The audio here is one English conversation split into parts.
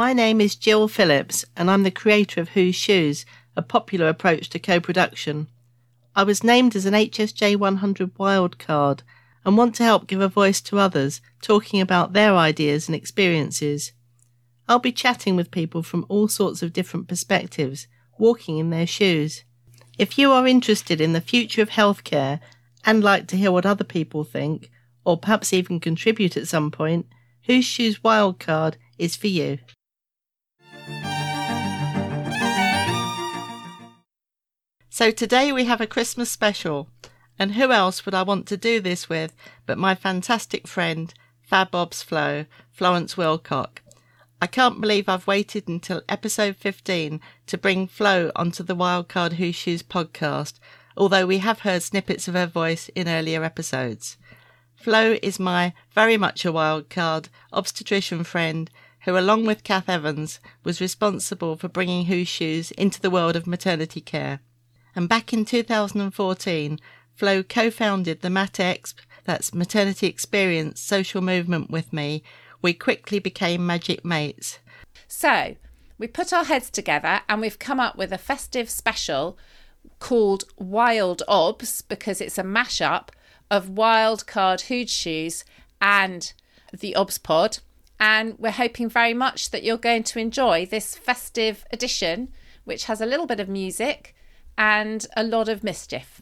My name is Jill Phillips, and I'm the creator of Whose Shoes, a popular approach to co-production. I was named as an HSJ 100 wildcard and want to help give a voice to others, talking about their ideas and experiences. I'll be chatting with people from all sorts of different perspectives, walking in their shoes. If you are interested in the future of healthcare and like to hear what other people think, or perhaps even contribute at some point, Whose Shoes Wildcard is for you. So today we have a Christmas special, and who else would I want to do this with but my fantastic friend, Fab Obs Flo, Florence Wilcock. I can't believe I've waited until episode 15 to bring Flo onto the Wildcard Whose Shoes podcast, although we have heard snippets of her voice in earlier episodes. Flo is my very much a wildcard obstetrician friend who, along with Kath Evans, was responsible for bringing Whose Shoes into the world of maternity care. And back in 2014, Flo co-founded the MatExp, that's Maternity Experience social movement with me. We quickly became magic mates. So, we put our heads together and we've come up with a festive special called Wild Obs, because it's a mashup of Wildcard Whose Shoes and the Obs Pod. And we're hoping very much that you're going to enjoy this festive edition, which has a little bit of music and a lot of mischief.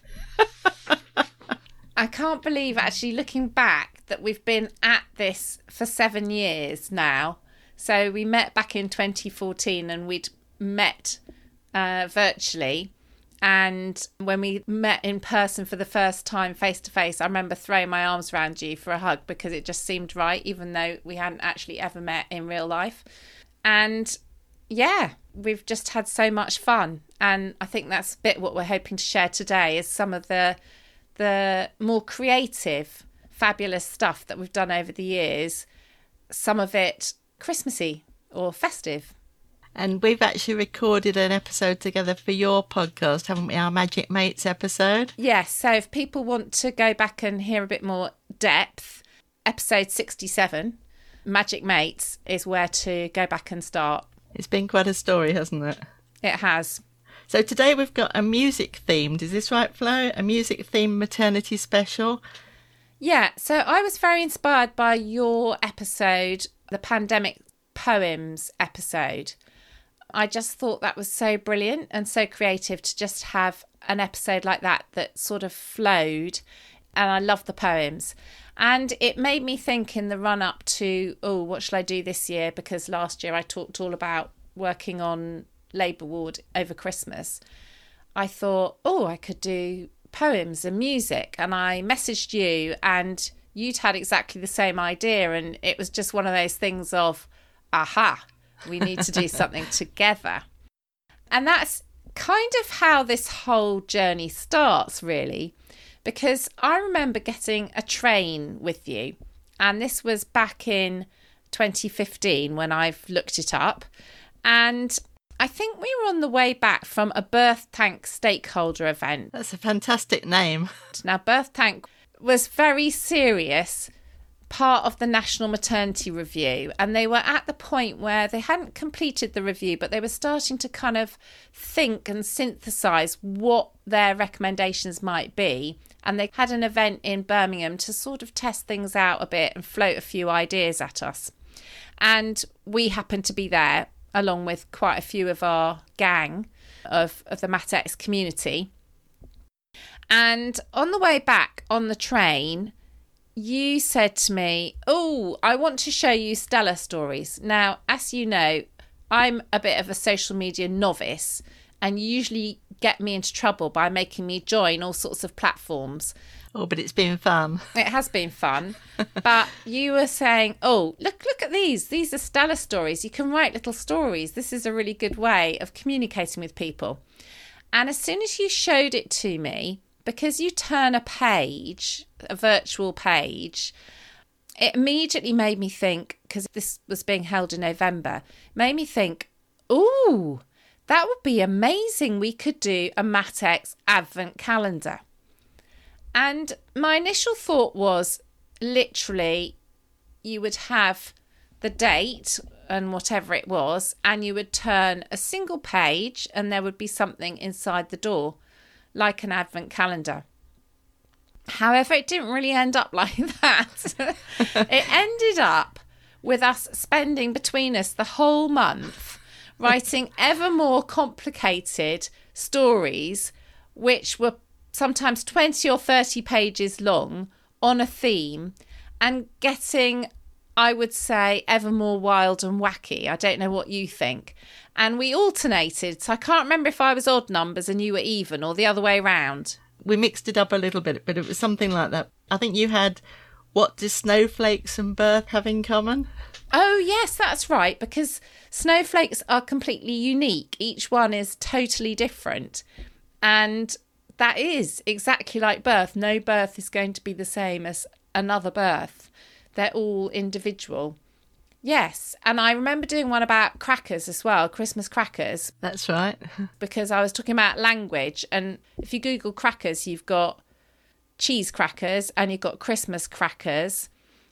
I can't believe, actually, looking back, that we've been at this for 7 years now. So we met back in 2014 and we'd met virtually. And when we met in person for the first time, face to face, I remember throwing my arms around you for a hug because it just seemed right, even though we hadn't actually ever met in real life. And yeah, we've just had so much fun. And I think that's a bit what we're hoping to share today, is some of the more creative, fabulous stuff that we've done over the years. Some of it Christmassy or festive. And we've actually recorded an episode together for your podcast, haven't we? Our Magic Mates episode. Yes. So if people want to go back and hear a bit more depth, episode 67, Magic Mates, is where to go back and start. It's been quite a story, hasn't it? It has. So today we've got a music themed, is this right, Flo? A music themed maternity special? Yeah, so I was very inspired by your episode, the Pandemic Poems episode. I just thought that was so brilliant and so creative to just have an episode like that sort of flowed, and I love the poems. And it made me think in the run up to, what shall I do this year? Because last year I talked all about working on labour ward over Christmas. I thought, I could do poems and music. And I messaged you and you'd had exactly the same idea. And it was just one of those things of, aha, we need to do something together. And that's kind of how this whole journey starts, really. Because I remember getting a train with you. And this was back in 2015 when I've looked it up. And I think we were on the way back from a Birth Tank stakeholder event. That's a fantastic name. Now, Birth Tank was very serious, part of the National Maternity Review. And they were at the point where they hadn't completed the review, but they were starting to kind of think and synthesise what their recommendations might be. And they had an event in Birmingham to sort of test things out a bit and float a few ideas at us. And we happened to be there, along with quite a few of our gang of the MatEx community. And on the way back on the train, you said to me, I want to show you Stella stories. Now, as you know, I'm a bit of a social media novice and you usually get me into trouble by making me join all sorts of platforms. Oh, but it's been fun. It has been fun. But you were saying, look at these. These are Stella stories. You can write little stories. This is a really good way of communicating with people. And as soon as you showed it to me, because you turn a page, a virtual page, it immediately made me think, because this was being held in November, made me think, that would be amazing. We could do a MatEx Advent calendar. And my initial thought was, literally, you would have the date and whatever it was, and you would turn a single page and there would be something inside the door, like an advent calendar. However, it didn't really end up like that. It ended up with us spending between us the whole month writing ever more complicated stories, which were sometimes 20 or 30 pages long on a theme, and getting, I would say, ever more wild and wacky. I don't know what you think. And we alternated. So I can't remember if I was odd numbers and you were even, or the other way around. We mixed it up a little bit, but it was something like that. I think you had, what do snowflakes and birth have in common? Oh, yes, that's right, because snowflakes are completely unique. Each one is totally different. And that is exactly like birth. No birth is going to be the same as another birth. They're all individual. Yes, and I remember doing one about crackers as well, Christmas crackers. That's right. Because I was talking about language, and if you Google crackers, you've got cheese crackers and you've got Christmas crackers.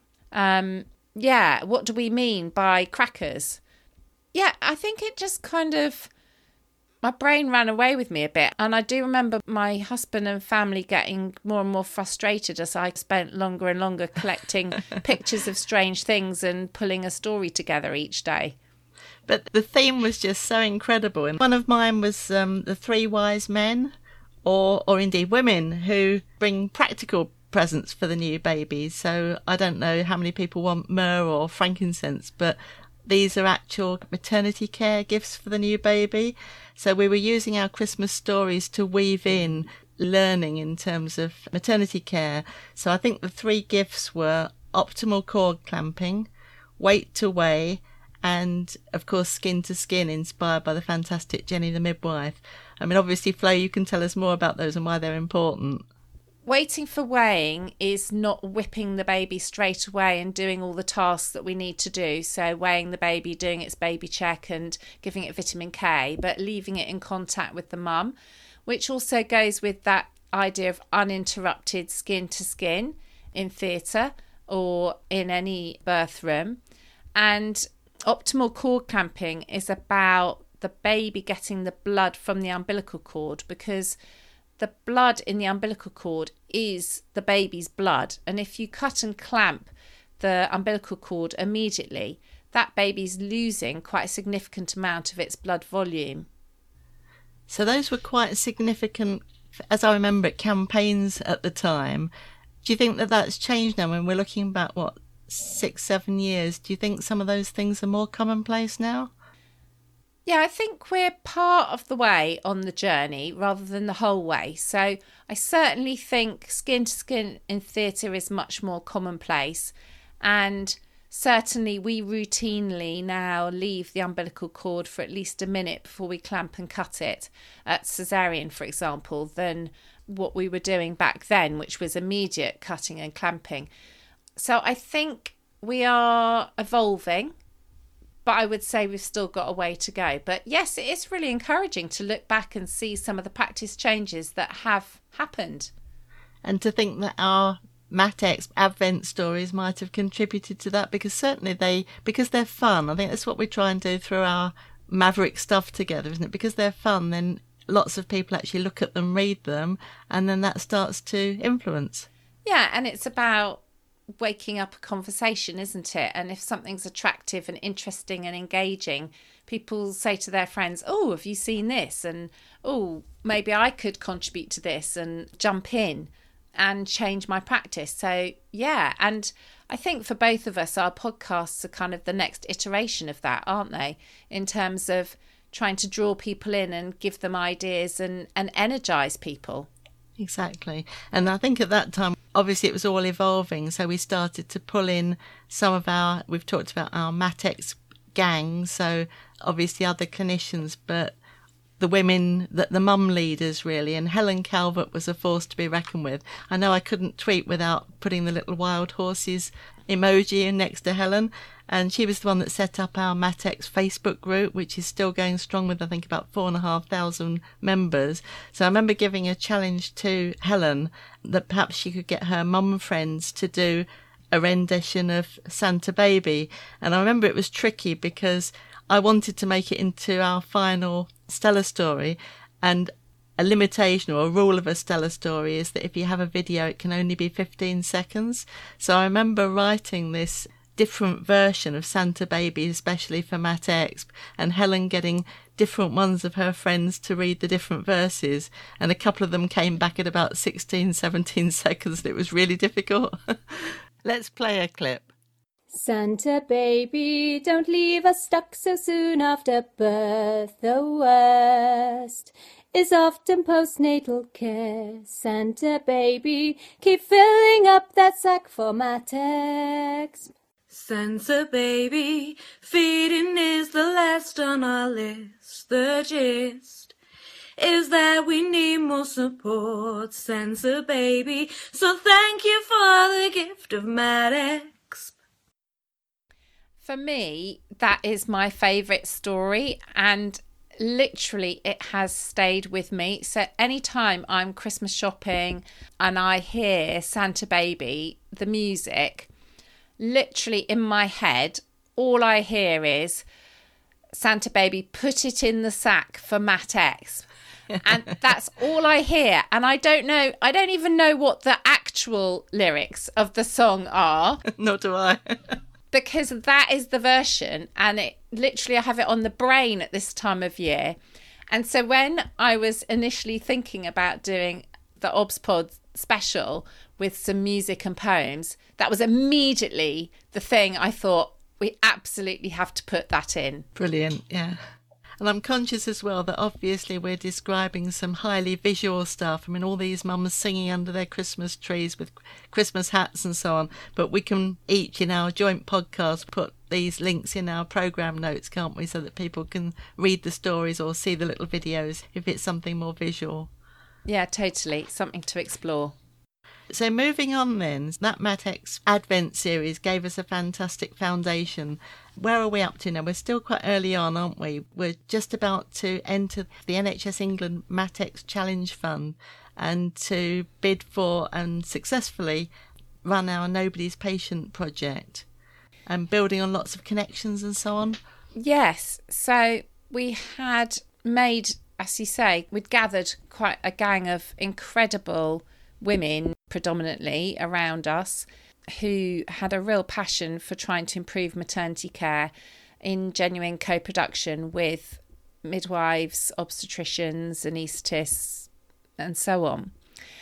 Yeah, what do we mean by crackers? Yeah, I think it just kind of, my brain ran away with me a bit. And I do remember my husband and family getting more and more frustrated as I spent longer and longer collecting pictures of strange things and pulling a story together each day. But the theme was just so incredible. And one of mine was the three wise men, or indeed women, who bring practical presents for the new baby. So I don't know how many people want myrrh or frankincense, but these are actual maternity care gifts for the new baby. So we were using our Christmas stories to weave in learning in terms of maternity care. So I think the three gifts were optimal cord clamping, weight to weigh, and of course skin to skin, inspired by the fantastic Jenny the midwife. I mean, obviously, Flo, you can tell us more about those and why they're important. Waiting for weighing is not whipping the baby straight away and doing all the tasks that we need to do. So weighing the baby, doing its baby check and giving it vitamin K, but leaving it in contact with the mum, which also goes with that idea of uninterrupted skin to skin in theatre or in any birth room. And optimal cord clamping is about the baby getting the blood from the umbilical cord, because the blood in the umbilical cord is the baby's blood. And if you cut and clamp the umbilical cord immediately, that baby's losing quite a significant amount of its blood volume. So those were quite significant, as I remember it, campaigns at the time. Do you think that that's changed now when we're looking back, 6-7 years? Do you think some of those things are more commonplace now? Yeah, I think we're part of the way on the journey rather than the whole way. So I certainly think skin to skin in theatre is much more commonplace. And certainly we routinely now leave the umbilical cord for at least a minute before we clamp and cut it at caesarean, for example, than what we were doing back then, which was immediate cutting and clamping. So I think we are evolving. But I would say we've still got a way to go. But yes, it is really encouraging to look back and see some of the practice changes that have happened. And to think that our Matex Advent stories might have contributed to that, because certainly because they're fun. I think that's what we try and do through our Maverick stuff together, isn't it? Because they're fun, then lots of people actually look at them, read them, and then that starts to influence. Yeah, and it's about waking up a conversation, isn't it? And if something's attractive and interesting and engaging, people say to their friends, oh, have you seen this? And oh, maybe I could contribute to this and jump in and change my practice. So yeah, and I think for both of us, our podcasts are kind of the next iteration of that, aren't they? In terms of trying to draw people in and give them ideas and energise people. Exactly. And I think at that time, obviously it was all evolving. So we started to pull in some of we've talked about our Matex gang. So obviously other clinicians, but the women, the mum leaders really. And Helen Calvert was a force to be reckoned with. I know I couldn't tweet without putting the little wild horses emoji in next to Helen. And she was the one that set up our Matex Facebook group, which is still going strong with, I think, about 4,500 members. So I remember giving a challenge to Helen that perhaps she could get her mum friends to do a rendition of Santa Baby. And I remember it was tricky because I wanted to make it into our final Stella story, and a limitation or a rule of a Stella story is that if you have a video, it can only be 15 seconds. So I remember writing this different version of Santa Baby, especially for Matt Exp, and Helen getting different ones of her friends to read the different verses. And a couple of them came back at about 16, 17 seconds. And it was really difficult. Let's play a clip. Santa baby, don't leave us stuck so soon after birth. The worst is often postnatal care. Santa baby, keep filling up that sack for Matex. Santa baby, feeding is the last on our list. The gist is that we need more support, Santa baby. So thank you for the gift of Matex. For me, that is my favourite story, and literally it has stayed with me. So anytime I'm Christmas shopping and I hear Santa Baby, the music, literally in my head, all I hear is Santa Baby, put it in the sack for Matex. And that's all I hear. And I don't even know what the actual lyrics of the song are. Nor do I. Because that is the version, and it literally, I have it on the brain at this time of year. And so when I was initially thinking about doing the ObsPod special with some music and poems, that was immediately the thing I thought, we absolutely have to put that in. Brilliant, yeah. And I'm conscious as well that obviously we're describing some highly visual stuff. I mean, all these mums singing under their Christmas trees with Christmas hats and so on. But we can each in our joint podcast put these links in our programme notes, can't we? So that people can read the stories or see the little videos if it's something more visual. Yeah, totally. Something to explore. So moving on then, that Matex Advent series gave us a fantastic foundation. Where are we up to now? We're still quite early on, aren't we? We're just about to enter the NHS England Matex Challenge Fund and to bid for and successfully run our Nobody's Patient project and building on lots of connections and so on. Yes. So we had made, as you say, we'd gathered quite a gang of incredible women predominantly around us who had a real passion for trying to improve maternity care in genuine co-production with midwives, obstetricians, anaesthetists and so on.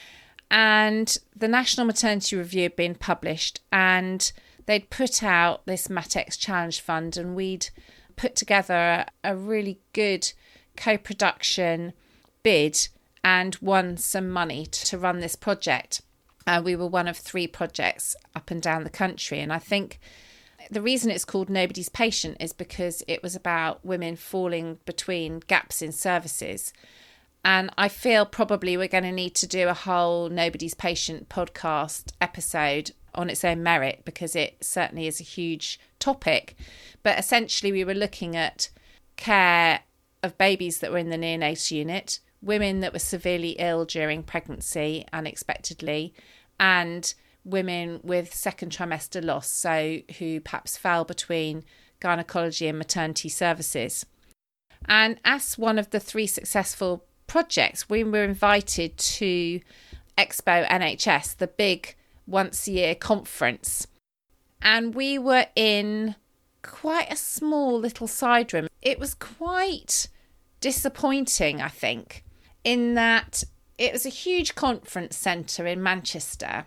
And the National Maternity Review had been published and they'd put out this Matex Challenge Fund, and we'd put together a really good co-production bid and won some money to run this project. We were one of 3 projects up and down the country. And I think the reason it's called Nobody's Patient is because it was about women falling between gaps in services. And I feel probably we're going to need to do a whole Nobody's Patient podcast episode on its own merit, because it certainly is a huge topic. But essentially we were looking at care of babies that were in the neonatal unit, women that were severely ill during pregnancy unexpectedly, and women with second trimester loss, so who perhaps fell between gynecology and maternity services. And as one of the 3 successful projects, we were invited to Expo NHS, the big once-a-year conference. And we were in quite a small little side room. It was quite disappointing, I think, in that it was a huge conference centre in Manchester,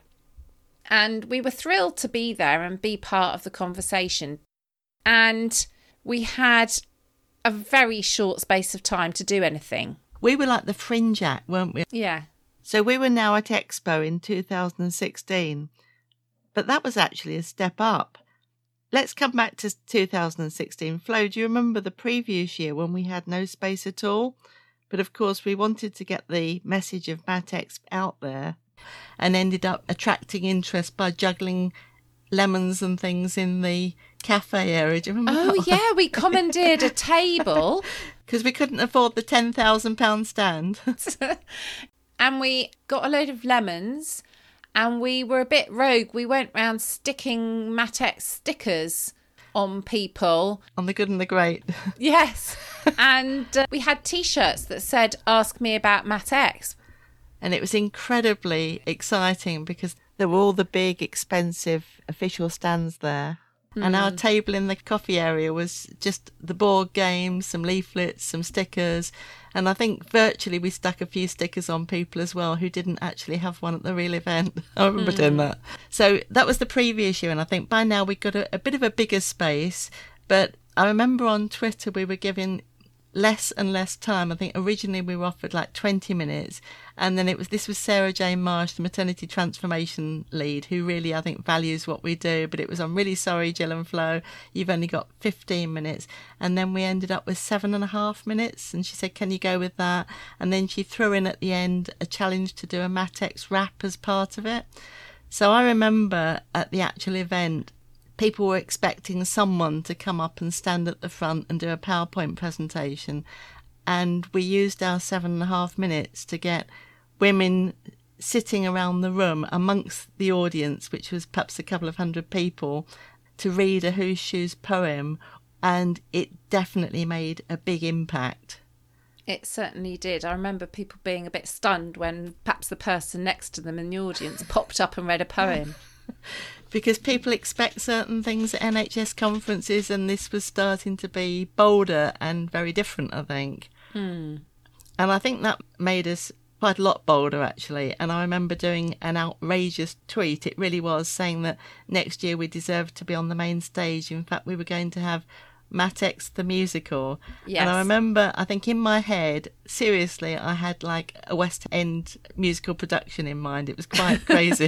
and we were thrilled to be there and be part of the conversation. And we had a very short space of time to do anything. We were like the fringe act, weren't we? Yeah. So we were now at Expo in 2016, but that was actually a step up. Let's come back to 2016. Flo, do you remember the previous year when we had no space at all? But of course, we wanted to get the message of Matex out there and ended up attracting interest by juggling lemons and things in the cafe area. Do you remember that? Yeah, we commandeered a table. Because we couldn't afford the £10,000 stand. And we got a load of lemons And we were a bit rogue. We went round sticking Matex stickers on people. On the good and the great. Yes. And we had T-shirts that said, "Ask me about Matex." And it was incredibly exciting because there were all the big, expensive official stands there. And our table in the coffee area was just the board games, some leaflets, some stickers. And I think virtually we stuck a few stickers on people as well who didn't actually have one at the real event. I remember doing that. So that was the previous year. And I think by now we got a bit of a bigger space. But I remember on Twitter we were giving less and less time. I think originally we were offered like 20 minutes. And then this was Sarah Jane Marsh, the maternity transformation lead, who really, I think, values what we do. But it was, "I'm really sorry, Jill and Flo, you've only got 15 minutes. And then we ended up with 7.5 minutes. And she said, "Can you go with that?" And then she threw in at the end a challenge to do a Matex rap as part of it. So I remember at the actual event, people were expecting someone to come up and stand at the front and do a PowerPoint presentation. And we used our 7.5 minutes to get women sitting around the room amongst the audience, which was perhaps a couple of hundred people, to read a Whose Shoes poem. And it definitely made a big impact. It certainly did. I remember people being a bit stunned when perhaps the person next to them in the audience popped up and read a poem. Because people expect certain things at NHS conferences, and this was starting to be bolder and very different, I think. And I think that made us quite a lot bolder, actually. And I remember doing an outrageous tweet. It really was, saying that next year we deserved to be on the main stage. In fact, we were going to have Matex the musical. Yes. And I remember, I think in my head, seriously, I had like a West End musical production in mind. It was quite crazy.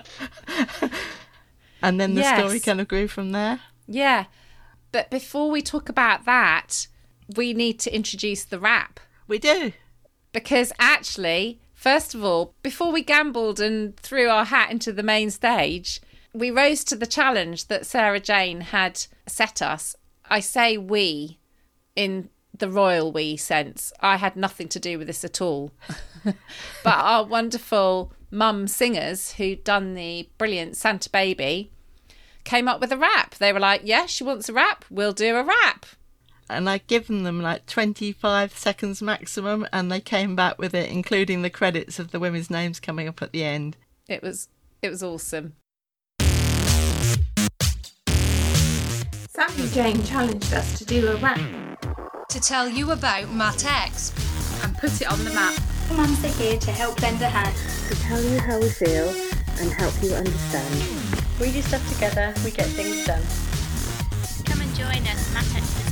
And then the story kind of grew from there. Yeah. But before we talk about that, we need to introduce the rap. We do. Because actually, first of all, before we gambled and threw our hat into the main stage, we rose to the challenge that Sarah Jane had set us. I say we in the royal we sense. I had nothing to do with this at all. But our wonderful mum singers who'd done the brilliant Santa Baby came up with a rap. They were like, "Yeah, she wants a rap, we'll do a rap." And I'd given them like 25 seconds maximum, and they came back with it, including the credits of the women's names coming up at the end. It was awesome. Sammy Jane challenged us to do a rap to tell you about Matex and put it on the map. Mums are here to help lend a hand. To tell you how we feel and help you understand. We do stuff together, we get things done. Come and join us, Matex is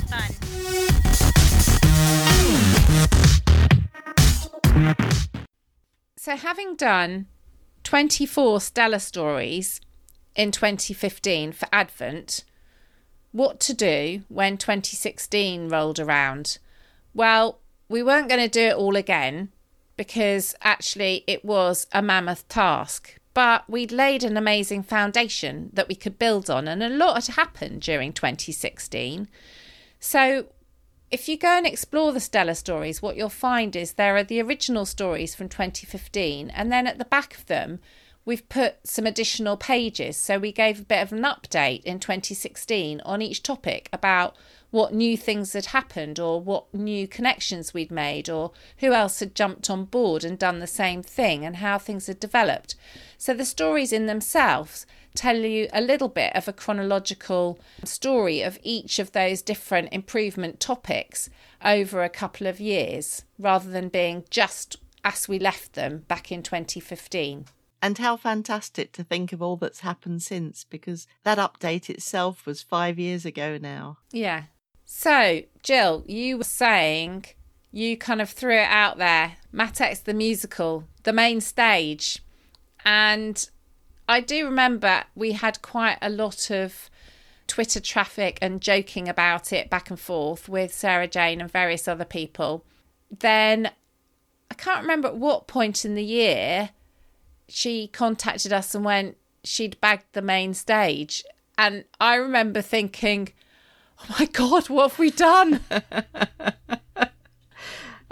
fun. So having done 24 Stella stories in 2015 for Advent, what to do when 2016 rolled around? Well, we weren't going to do it all again because actually it was a mammoth task. But we'd laid an amazing foundation that we could build on, and a lot had happened during 2016. So if you go and explore the Stella stories, what you'll find is there are the original stories from 2015, and then at the back of them, we've put some additional pages. So we gave a bit of an update in 2016 on each topic about what new things had happened or what new connections we'd made or who else had jumped on board and done the same thing and how things had developed. So the stories in themselves tell you a little bit of a chronological story of each of those different improvement topics over a couple of years rather than being just as we left them back in 2015. And how fantastic to think of all that's happened since, because that update itself was 5 years ago now. Yeah. So, Jill, you were saying you kind of threw it out there, Matex the musical, the main stage. And I do remember we had quite a lot of Twitter traffic and joking about it back and forth with Sarah Jane and various other people. Then I can't remember at what point in the year she contacted us and went, she'd bagged the main stage. And I remember thinking, oh my God, what have we done?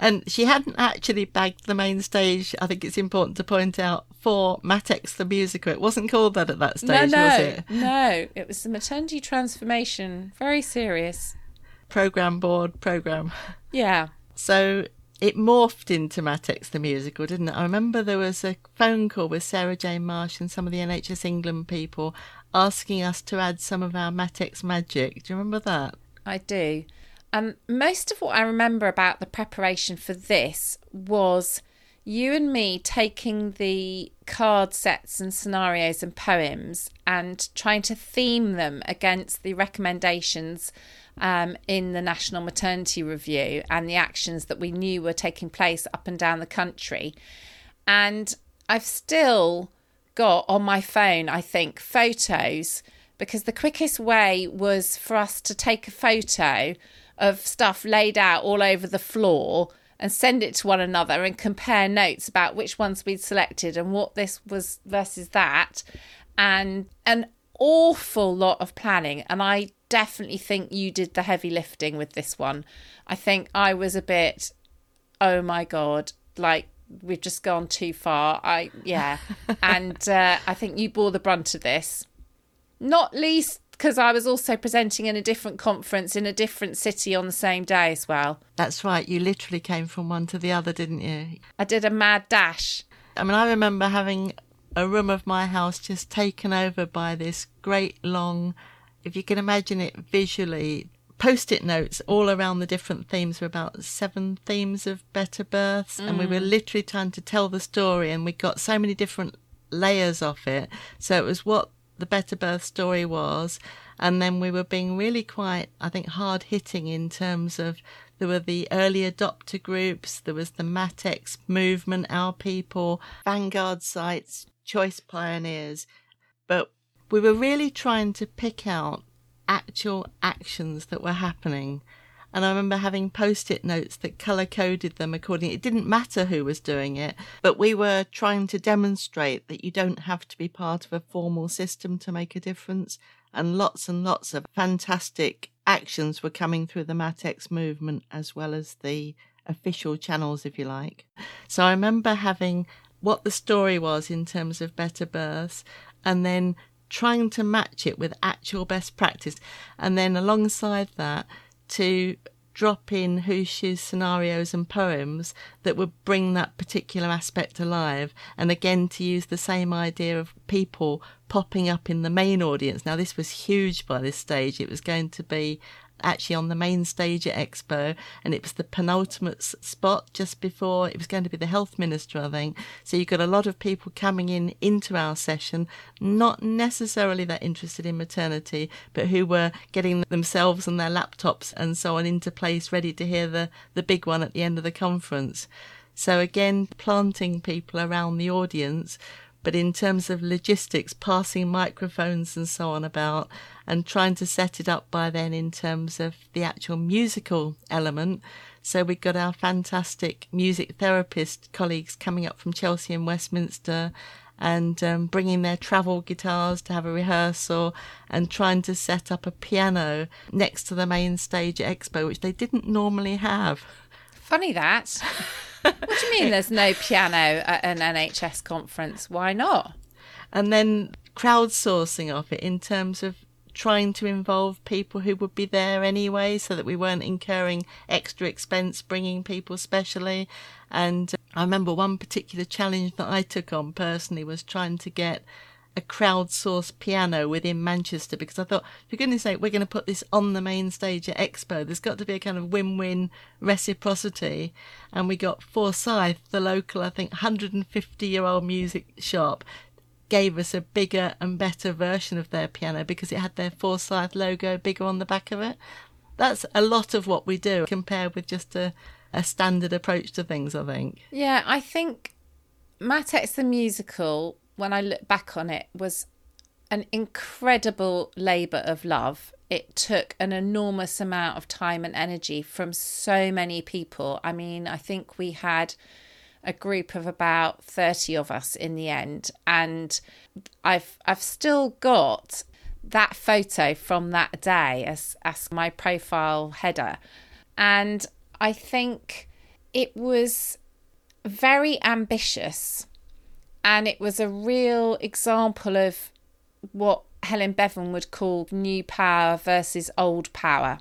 And she hadn't actually bagged the main stage, I think it's important to point out, for Matex the Musical. It wasn't called that at that stage, was it? No, it was the maternity transformation. Very serious. Programme board, programme. Yeah. So it morphed into Matex the Musical, didn't it? I remember there was a phone call with Sarah Jane Marsh and some of the NHS England people asking us to add some of our Matex magic. Do you remember that? I do. And most of what I remember about the preparation for this was you and me taking the card sets and scenarios and poems and trying to theme them against the recommendations in the National Maternity Review and the actions that we knew were taking place up and down the country. And I've still got on my phone, I think, photos, because the quickest way was for us to take a photo of stuff laid out all over the floor and send it to one another and compare notes about which ones we'd selected and what this was versus that. And an awful lot of planning. And I definitely think you did the heavy lifting with this one. I think I was a bit, oh my God, like we've just gone too far. And I think you bore the brunt of this. Not least because I was also presenting in a different conference in a different city on the same day as well. That's right. You literally came from one to the other, didn't you? I did a mad dash. I mean, I remember having a room of my house just taken over by this great long, if you can imagine it visually, Post-it notes all around the different themes. Were about 7 themes of Better Births. And we were literally trying to tell the story, and we got so many different layers of it. So it was what the Better Birth story was, and then we were being really quite, I think, hard-hitting in terms of there were the early adopter groups, there was the Matex movement, Our People, Vanguard sites, Choice Pioneers, but we were really trying to pick out actual actions that were happening. And I remember having Post-it notes that colour-coded them accordingly. It didn't matter who was doing it, but we were trying to demonstrate that you don't have to be part of a formal system to make a difference. And lots of fantastic actions were coming through the Matex movement as well as the official channels, if you like. So I remember having what the story was in terms of Better Births and then trying to match it with actual best practice. And then alongside that, to drop in Hush's scenarios and poems that would bring that particular aspect alive, and again to use the same idea of people popping up in the main audience. Now this was huge by this stage. It was going to be actually on the main stage at Expo, and it was the penultimate spot just before it was going to be the health minister, I think. So you got a lot of people coming into our session, not necessarily that interested in maternity, but who were getting themselves and their laptops and so on into place, ready to hear the big one at the end of the conference. So again, planting people around the audience, but in terms of logistics, passing microphones and so on about, and trying to set it up by then in terms of the actual musical element. So we got our fantastic music therapist colleagues coming up from Chelsea and Westminster and bringing their travel guitars to have a rehearsal and trying to set up a piano next to the main stage at Expo, which they didn't normally have. Funny that. What do you mean there's no piano at an NHS conference? Why not? And then crowdsourcing of it in terms of trying to involve people who would be there anyway so that we weren't incurring extra expense bringing people specially. And I remember one particular challenge that I took on personally was trying to get a crowdsourced piano within Manchester, because I thought, for goodness sake, we're going to put this on the main stage at Expo. There's got to be a kind of win-win reciprocity. And we got Forsyth, the local, I think, 150-year-old music shop, gave us a bigger and better version of their piano because it had their Forsyth logo bigger on the back of it. That's a lot of what we do compared with just a standard approach to things, I think. Yeah, I think Matex the Musical, when I look back on it, was an incredible labour of love. It took an enormous amount of time and energy from so many people. I mean, I think we had a group of about 30 of us in the end, and I've still got that photo from that day as my profile header. And I think it was very ambitious, and it was a real example of what Helen Bevan would call new power versus old power.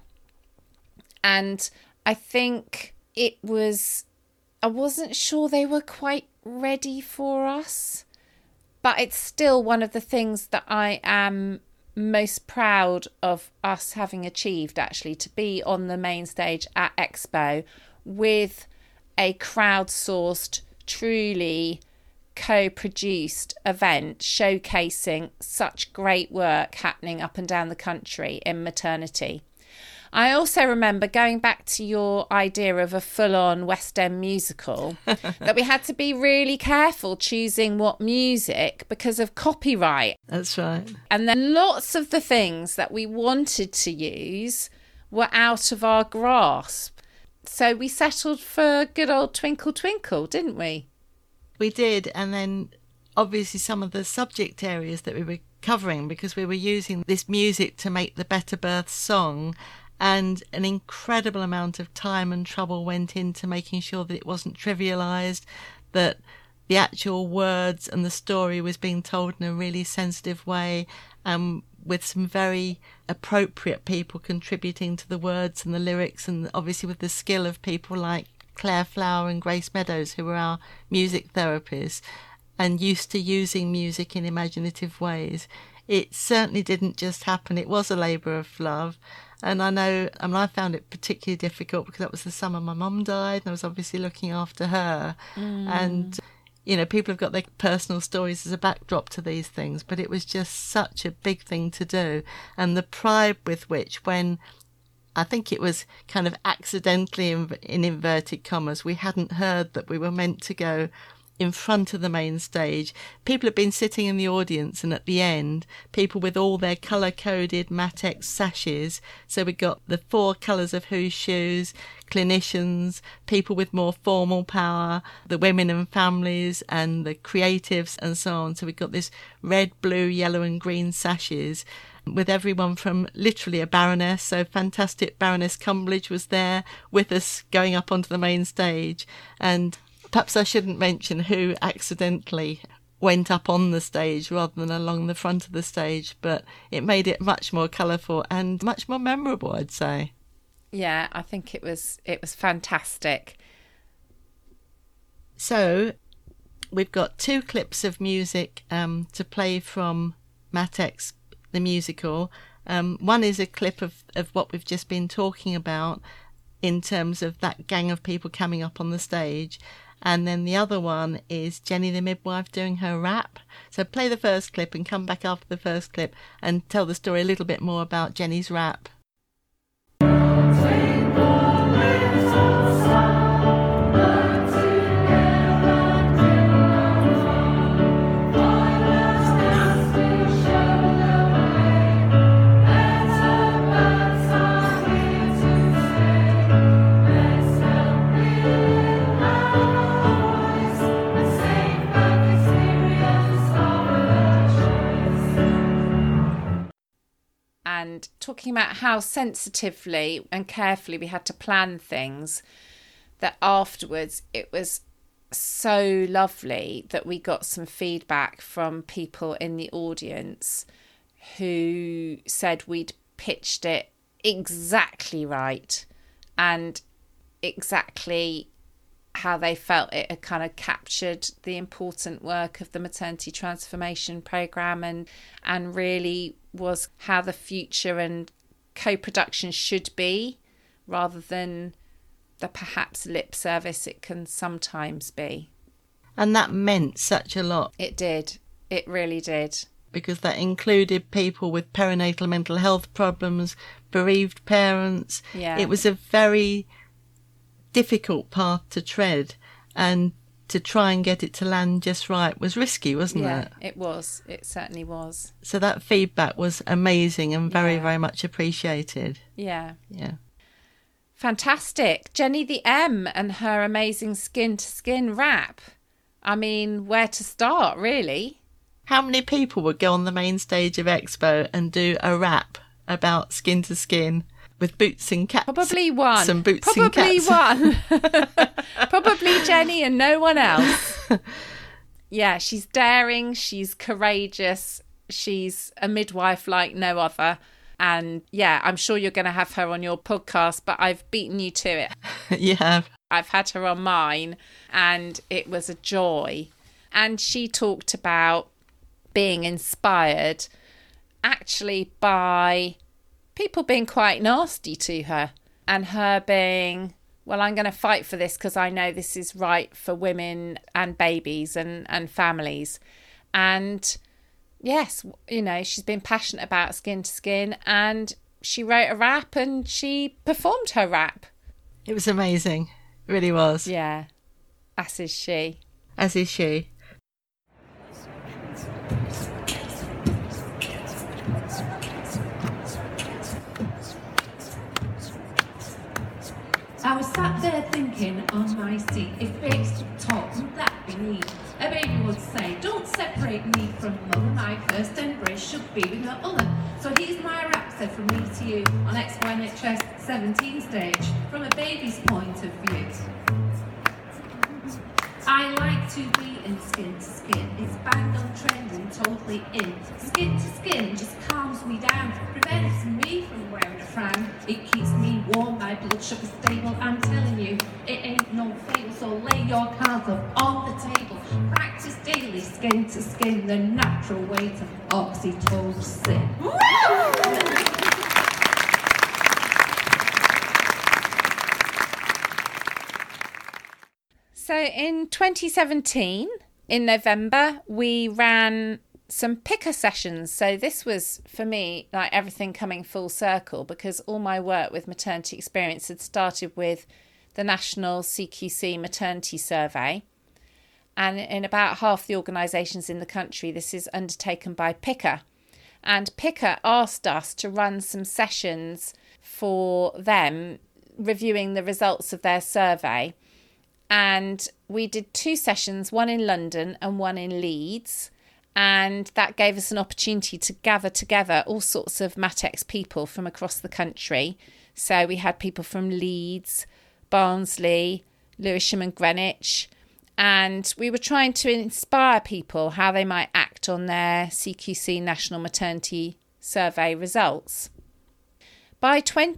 And I think I wasn't sure they were quite ready for us, but it's still one of the things that I am most proud of us having achieved, actually, to be on the main stage at Expo with a crowdsourced, truly co-produced event showcasing such great work happening up and down the country in maternity. I also remember, going back to your idea of a full-on West End musical, that we had to be really careful choosing what music because of copyright. That's right. And then lots of the things that we wanted to use were out of our grasp. So we settled for good old Twinkle Twinkle, didn't we? We did. And then obviously some of the subject areas that we were covering, because we were using this music to make the Better Birth song, and an incredible amount of time and trouble went into making sure that it wasn't trivialised, that the actual words and the story was being told in a really sensitive way, with some very appropriate people contributing to the words and the lyrics, and obviously with the skill of people like Claire Flower and Grace Meadows, who were our music therapists and used to using music in imaginative ways. It certainly didn't just happen. It was a labour of love. And I found it particularly difficult because that was the summer my mum died, and I was obviously looking after her. And, you know, people have got their personal stories as a backdrop to these things, but it was just such a big thing to do. And the pride with which, when I think it was kind of accidentally, in inverted commas, we hadn't heard that we were meant to go in front of the main stage. People had been sitting in the audience, and at the end, people with all their colour-coded Matex sashes. So we got the 4 colours of Who's Shoes, clinicians, people with more formal power, the women and families, and the creatives, and so on. So we got this red, blue, yellow and green sashes, with everyone from literally a baroness. So fantastic Baroness Cumbledge was there with us going up onto the main stage. And perhaps I shouldn't mention who accidentally went up on the stage rather than along the front of the stage, but it made it much more colourful and much more memorable, I'd say. Yeah, I think it was fantastic. So we've got 2 clips of music to play from Matex, the musical. One is a clip of what we've just been talking about in terms of that gang of people coming up on the stage. And then the other one is Jenny the midwife doing her rap. So play the first clip and come back after the first clip and tell the story a little bit more about Jenny's rap. And talking about how sensitively and carefully we had to plan things, that afterwards it was so lovely that we got some feedback from people in the audience who said we'd pitched it exactly right and exactly how they felt it had kind of captured the important work of the maternity transformation programme, and really was how the future and co-production should be, rather than the perhaps lip service it can sometimes be. And that meant such a lot. It did. It really did. Because that included people with perinatal mental health problems, bereaved parents. Yeah. It was a very difficult path to tread, and to try and get it to land just right was risky, wasn't it? Yeah, it was. It certainly was. So that feedback was amazing and very, very much appreciated. Yeah. Yeah. Fantastic. Jenny the M and her amazing Skin to Skin rap. I mean, where to start, really? How many people would go on the main stage of Expo and do a rap about Skin to Skin? It with boots and caps. Probably one. Some boots Probably and caps. one. Probably Jenny and no one else. Yeah, she's daring, she's courageous, she's a midwife like no other. And yeah, I'm sure you're going to have her on your podcast, but I've beaten you to it. You have. I've had her on mine and it was a joy. And she talked about being inspired actually by people being quite nasty to her and her being, well, I'm going to fight for this because I know this is right for women and babies and families. And yes, you know, she's been passionate about Skin to Skin and she wrote a rap and she performed her rap. It was amazing. It really was. Yeah, as is she. As is she. I was sat there thinking on my seat, if babes could talk, would that be neat? A baby would say, don't separate me from mother, my first embrace should be with her other. So here's my rap said from me to you on XYNHS 17 stage, from a baby's point of view. I like to be in Skin to Skin, it's bang on trend and totally in. Skin to Skin just calms me down, prevents me from wearing a frown. It keeps me warm, my blood sugar stable. I'm telling you, it ain't no fable, so lay your cards up on the table. Practice daily Skin to Skin, the natural way to oxytocin. So in 2017, in November, we ran some picker sessions. So this was, for me, like everything coming full circle because all my work with maternity experience had started with the National CQC Maternity Survey. And in about half the organisations in the country, this is undertaken by Picker. And Picker asked us to run some sessions for them, reviewing the results of their survey. And we did 2 sessions, one in London and one in Leeds. And that gave us an opportunity to gather together all sorts of Matex people from across the country. So we had people from Leeds, Barnsley, Lewisham and Greenwich. And we were trying to inspire people how they might act on their CQC National Maternity Survey results. By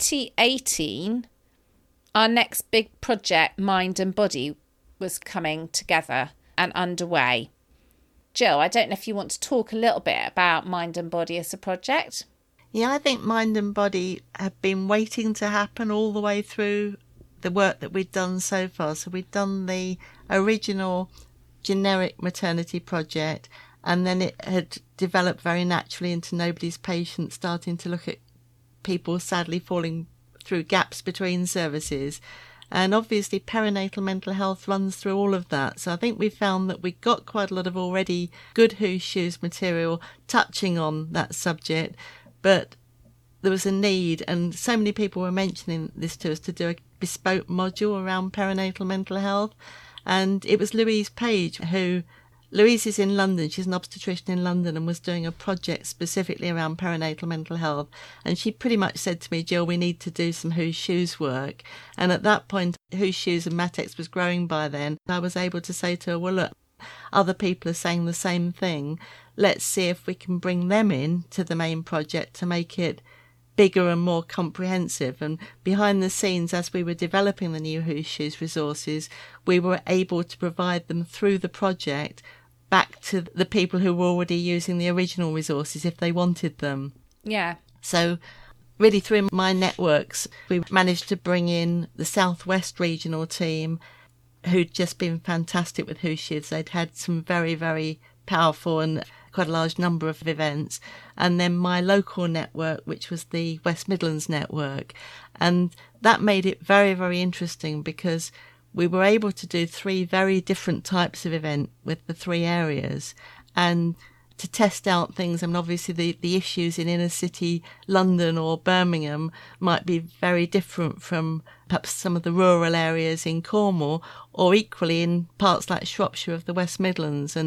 2018, our next big project, Mind and Body, was coming together and underway. Jill, I don't know if you want to talk a little bit about Mind and Body as a project. Yeah, I think Mind and Body have been waiting to happen all the way through the work that we've done so far. So we've done the original generic maternity project, and then it had developed very naturally into Nobody's Patient, starting to look at people sadly falling through gaps between services. And obviously perinatal mental health runs through all of that. So I think we found that we got quite a lot of already good Who's Shoes material touching on that subject, but there was a need, and so many people were mentioning this to us, to do a bespoke module around perinatal mental health. And it was Louise Page who, Louise is in London, she's an obstetrician in London, and was doing a project specifically around perinatal mental health. And she pretty much said to me, Jill, we need to do some Who's Shoes work. And at that point, Who's Shoes and Matex was growing by then. I was able to say to her, well, look, other people are saying the same thing. Let's see if we can bring them in to the main project to make it bigger and more comprehensive. And behind the scenes, as we were developing the new Who's Shoes resources, we were able to provide them through the project back to the people who were already using the original resources if they wanted them. Yeah. So really through my networks, we managed to bring in the Southwest regional team, who'd just been fantastic with Who's Shoes. They'd had some very, very powerful and quite a large number of events. And then my local network, which was the West Midlands network. And that made it very, very interesting because we were able to do 3 very different types of event with the 3 areas, and to test out things. I mean, obviously the issues in inner city London or Birmingham might be very different from perhaps some of the rural areas in Cornwall, or equally in parts like Shropshire of the West Midlands. And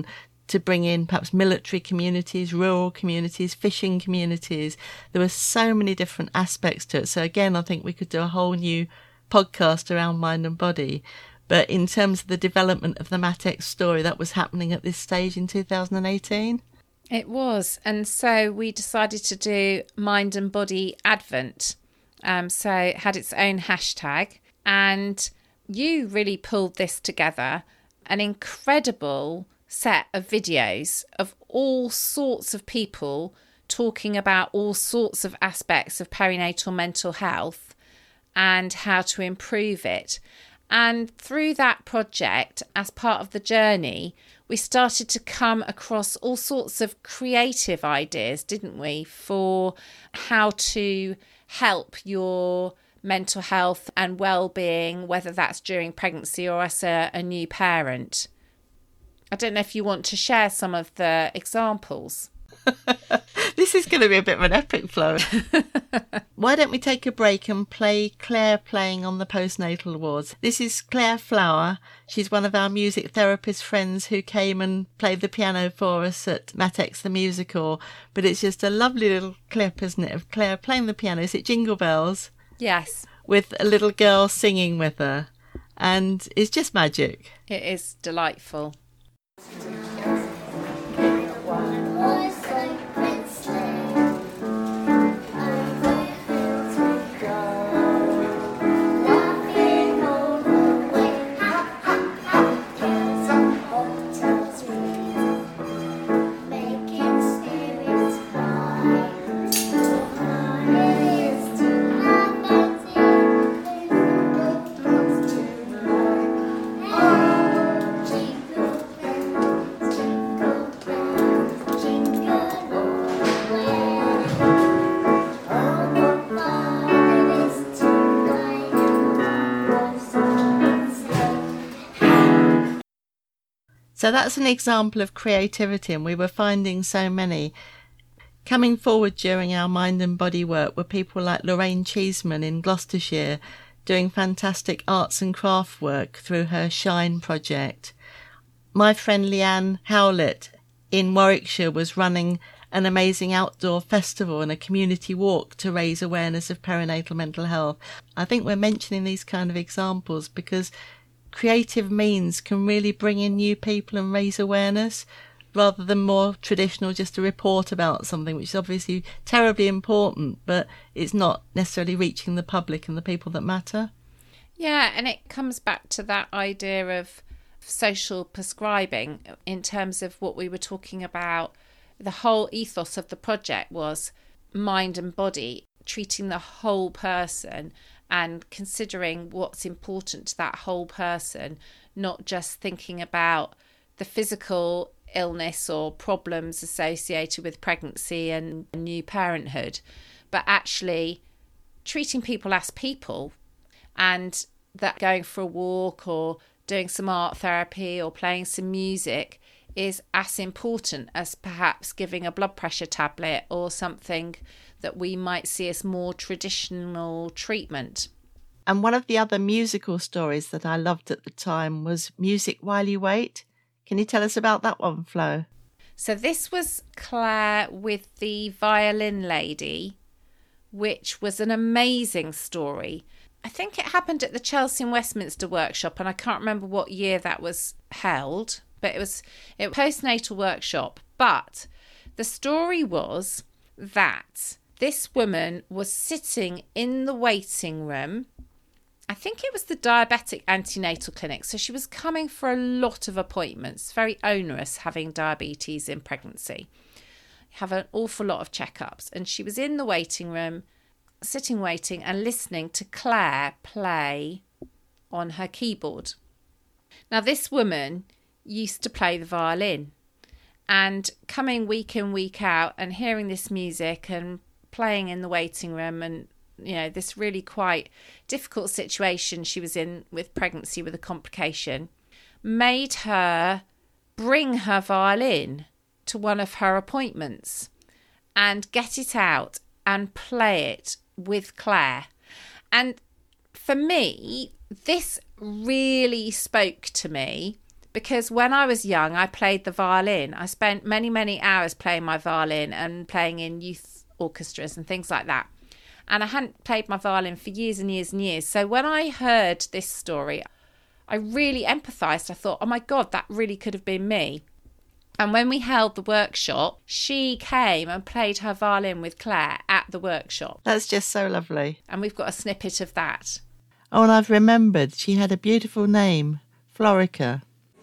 to bring in perhaps military communities, rural communities, fishing communities. There were so many different aspects to it. So again, I think we could do a whole new podcast around mind and body. But in terms of the development of the Matex story, that was happening at this stage in 2018. It was. And so we decided to do Mind and Body Advent. So it had its own hashtag. And you really pulled this together, an incredible set of videos of all sorts of people talking about all sorts of aspects of perinatal mental health and how to improve it. And through that project, as part of the journey, we started to come across all sorts of creative ideas, didn't we, for how to help your mental health and well-being, whether that's during pregnancy or as a new parent. I don't know if you want to share some of the examples. This is going to be a bit of an epic flow. Why don't we take a break and play Claire playing on the postnatal wards? This is Claire Flower. She's one of our music therapist friends who came and played the piano for us at Matex the Musical. But it's just a lovely little clip, isn't it, of Claire playing the piano. Is it Jingle Bells? Yes. With a little girl singing with her. And it's just magic. It is delightful. So that's an example of creativity, and we were finding so many. Coming forward during our mind and body work were people like Lorraine Cheeseman in Gloucestershire, doing fantastic arts and craft work through her Shine project. My friend Leanne Howlett in Warwickshire was running an amazing outdoor festival and a community walk to raise awareness of perinatal mental health. I think we're mentioning these kind of examples because creative means can really bring in new people and raise awareness rather than more traditional just a report about something, which is obviously terribly important, but it's not necessarily reaching the public and the people that matter. Yeah, and it comes back to that idea of social prescribing in terms of what we were talking about. The whole ethos of the project was mind and body, treating the whole person and considering what's important to that whole person, not just thinking about the physical illness or problems associated with pregnancy and new parenthood, but actually treating people as people, and that going for a walk or doing some art therapy or playing some music is as important as perhaps giving a blood pressure tablet or something that we might see as more traditional treatment. And one of the other musical stories that I loved at the time was Music While You Wait. Can you tell us about that one, Flo? So this was Claire with the Violin Lady, which was an amazing story. I think it happened at the Chelsea and Westminster workshop, and I can't remember what year that was held, but it was a postnatal workshop. But the story was that this woman was sitting in the waiting room. I think it was the diabetic antenatal clinic. So she was coming for a lot of appointments, very onerous having diabetes in pregnancy. Have an awful lot of checkups. And she was in the waiting room, sitting waiting and listening to Claire play on her keyboard. Now, this woman used to play the violin, and coming week in, week out and hearing this music and playing in the waiting room, and you know, this really quite difficult situation she was in with pregnancy with a complication, made her bring her violin to one of her appointments and get it out and play it with Claire. And for me, this really spoke to me, because when I was young, I played the violin. I spent many, many hours playing my violin and playing in youth orchestras and things like that. And I hadn't played my violin for years and years and years. So when I heard this story, I really empathised. I thought, oh my God, that really could have been me. And when we held the workshop, she came and played her violin with Claire at the workshop. That's just so lovely. And we've got a snippet of that. Oh, and I've remembered she had a beautiful name, Florica.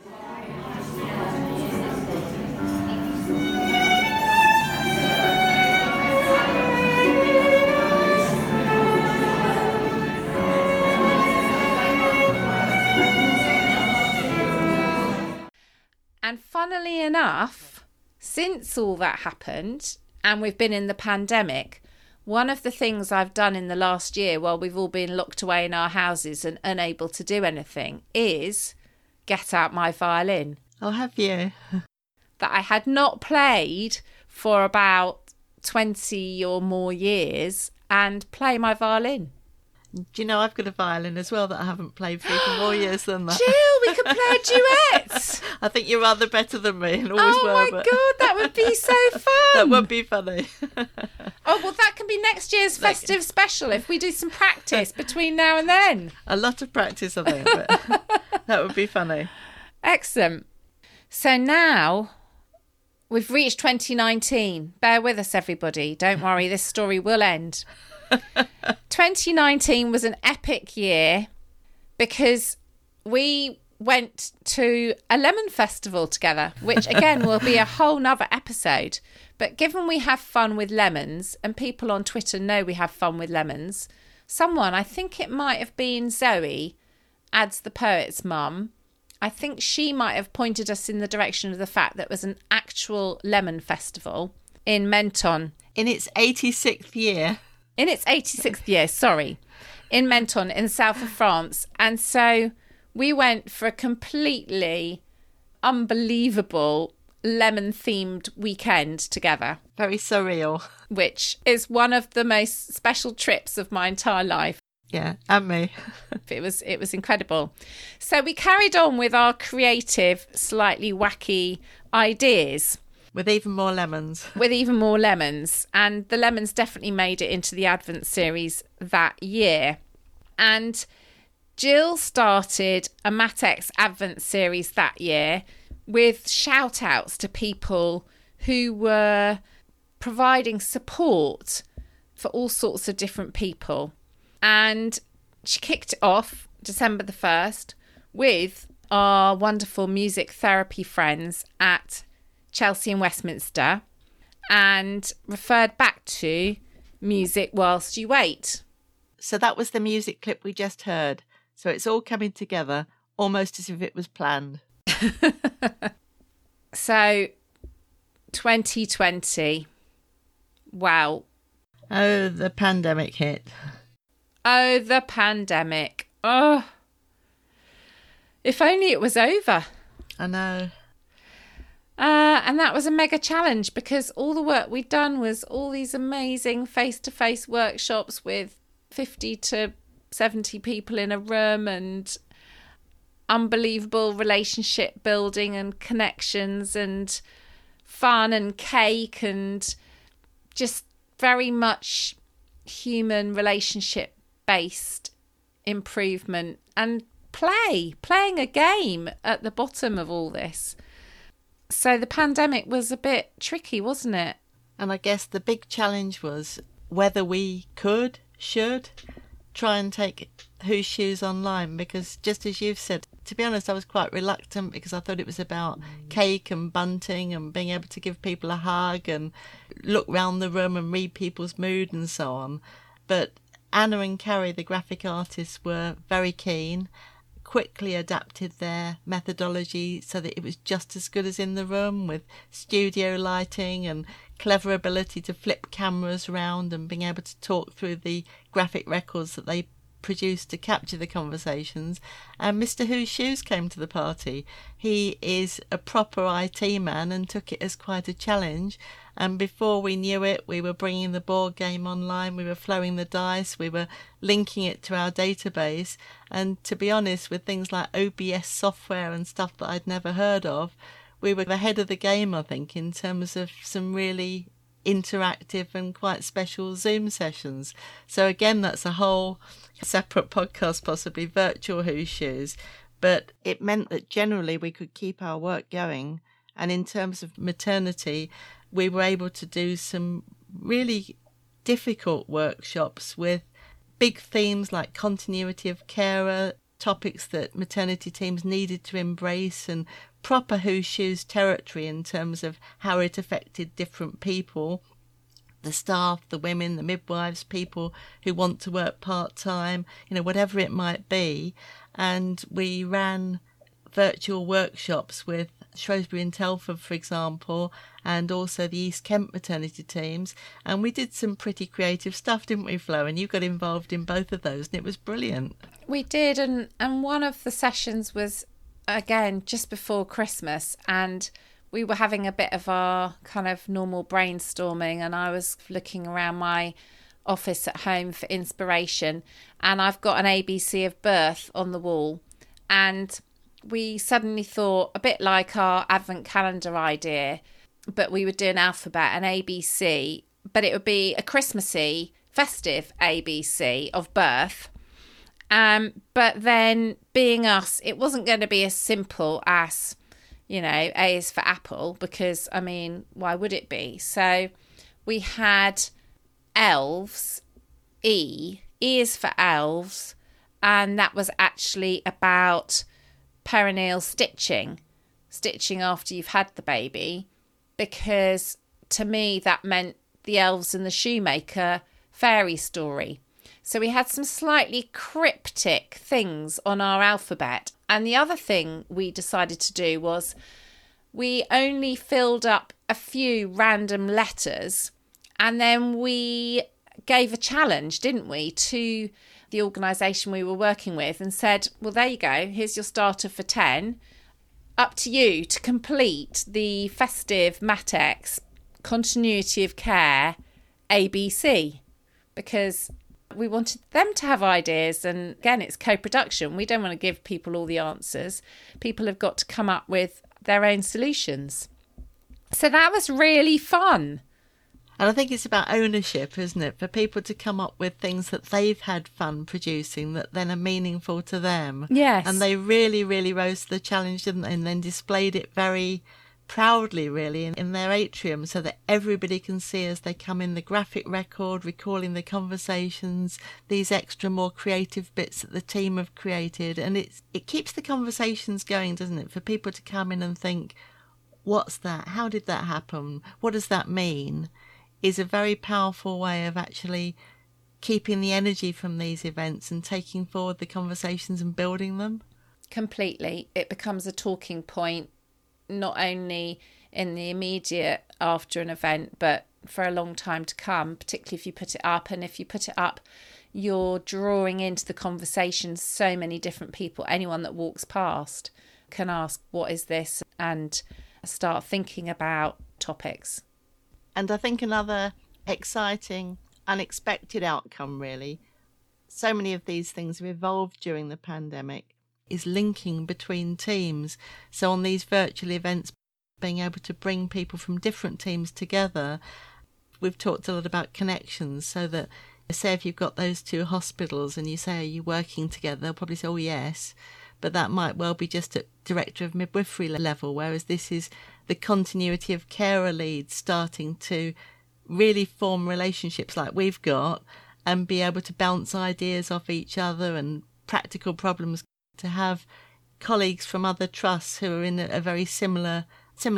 And funnily enough, since all that happened and we've been in the pandemic, one of the things I've done in the last year while we've all been locked away in our houses and unable to do anything is get out my violin. Oh, have you? That I had not played for about 20 or more years and play my violin. Do you know I've got a violin as well that I haven't played for even more years than that? Jill, we could play a duet. I think you're rather better than me and always were. Oh my God, that would be so fun. That would be funny. Oh, well, that can be next year's festive special if we do some practice between now and then. A lot of practice, I think, but that would be funny. Excellent. So now we've reached 2019. Bear with us, everybody. Don't worry, this story will end. 2019 was an epic year because we went to a lemon festival together, which again will be a whole nother episode. But given we have fun with lemons, and people on Twitter know we have fun with lemons, someone, I think it might have been Zoe, Adds the Poet's mum, I think she might have pointed us in the direction of the fact that it was an actual lemon festival in Menton. In its 86th year. In its 86th year, sorry, in Menton in the south of France. And so we went for a completely unbelievable lemon-themed weekend together. Very surreal. Which is one of the most special trips of my entire life. Yeah, and me. It was incredible. So we carried on with our creative, slightly wacky ideas. With even more lemons. With even more lemons. And the lemons definitely made it into the Advent series that year. And Jill started a Matex Advent series that year with shout outs to people who were providing support for all sorts of different people. And she kicked it off December the 1st with our wonderful music therapy friends at Chelsea and Westminster, and referred back to Music Whilst You Wait. So that was the music clip we just heard. So it's all coming together almost as if it was planned. So 2020. Wow. Oh, the pandemic hit. Oh, the pandemic. Oh. If only it was over. I know. And that was a mega challenge because all the work we'd done was all these amazing face-to-face workshops with 50 to 70 people in a room and unbelievable relationship building and connections and fun and cake and just very much human relationship based improvement and playing a game at the bottom of all this. So the pandemic was a bit tricky, wasn't it? And I guess the big challenge was whether we should try and take Whose Shoes online, because just as you've said, to be honest, I was quite reluctant because I thought it was about cake and bunting and being able to give people a hug and look round the room and read people's mood and so on. But Anna and Carrie, the graphic artists, were very keen, quickly adapted their methodology so that it was just as good as in the room, with studio lighting and clever ability to flip cameras around and being able to talk through the graphic records that they produced to capture the conversations. And Mr. Who's Shoes came to the party. He is a proper IT man and took it as quite a challenge. And before we knew it, we were bringing the board game online, we were flowing the dice, we were linking it to our database. And to be honest, with things like OBS software and stuff that I'd never heard of, we were ahead of the game, I think, in terms of some really interactive and quite special Zoom sessions. So again, that's a whole separate podcast, possibly, virtual Who's Shoes. But it meant that generally we could keep our work going. And in terms of maternity, we were able to do some really difficult workshops with big themes like continuity of carer, topics that maternity teams needed to embrace, and proper Who's Shoes territory in terms of how it affected different people, the staff, the women, the midwives, people who want to work part-time, whatever it might be. And we ran virtual workshops with Shrewsbury and Telford, for example, and also the East Kent maternity teams. And we did some pretty creative stuff, didn't we, Flo? And you got involved in both of those, and it was brilliant. We did, and one of the sessions was, again, just before Christmas, and we were having a bit of our kind of normal brainstorming, and I was looking around my office at home for inspiration, and I've got an ABC of birth on the wall, and we suddenly thought, a bit like our advent calendar idea, but we would do an alphabet, an ABC, but it would be a Christmassy, festive ABC of birth. But then, being us, it wasn't going to be as simple as, A is for apple, because, why would it be? So we had elves, E is for elves, and that was actually about perineal stitching after you've had the baby, because to me that meant the elves and the shoemaker fairy story. So we had some slightly cryptic things on our alphabet. And the other thing we decided to do was we only filled up a few random letters, and then we gave a challenge, didn't we, to the organisation we were working with, and said, well, there you go, here's your starter for 10. Up to you to complete the festive MatEx continuity of care ABC, because we wanted them to have ideas. And again, it's co-production. We don't want to give people all the answers. People have got to come up with their own solutions. So that was really fun. And I think it's about ownership, isn't it? For people to come up with things that they've had fun producing that then are meaningful to them. Yes. And they really, really rose to the challenge, didn't they? And then displayed it very proudly, really, in their atrium, so that everybody can see as they come in the graphic record, recalling the conversations, these extra more creative bits that the team have created. And it keeps the conversations going, doesn't it? For people to come in and think, what's that? How did that happen? What does that mean? Is a very powerful way of actually keeping the energy from these events and taking forward the conversations and building them. Completely. It becomes a talking point, not only in the immediate after an event, but for a long time to come, particularly if you put it up. And if you put it up, you're drawing into the conversation so many different people. Anyone that walks past can ask, what is this? And start thinking about topics. And I think another exciting, unexpected outcome, really, so many of these things have evolved during the pandemic, is linking between teams. So on these virtual events, being able to bring people from different teams together. We've talked a lot about connections, so that, say, if you've got those two hospitals and you say, are you working together? They'll probably say, oh, yes. But that might well be just at director of midwifery level, whereas this is the continuity of carer leads starting to really form relationships like we've got and be able to bounce ideas off each other and practical problems, to have colleagues from other trusts who are in a very similar